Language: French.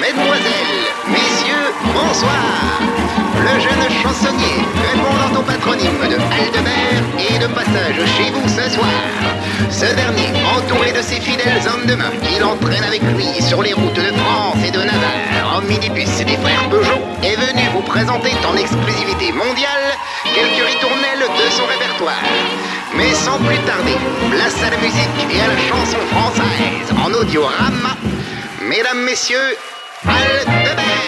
Mesdemoiselles, messieurs, bonsoir. Le jeune chansonnier, répondant au patronyme de Aldebert, est de passage chez vous ce soir. Ce dernier, entouré de ses fidèles hommes de main, qu'il entraîne avec lui sur les routes de France et de Navarre, en minibus des frères Peugeot, est venu vous présenter en exclusivité mondiale quelques ritournelles de son répertoire. Mais sans plus tarder, place à la musique et à la chanson française en audiorama. Mesdames, messieurs, Aldebert.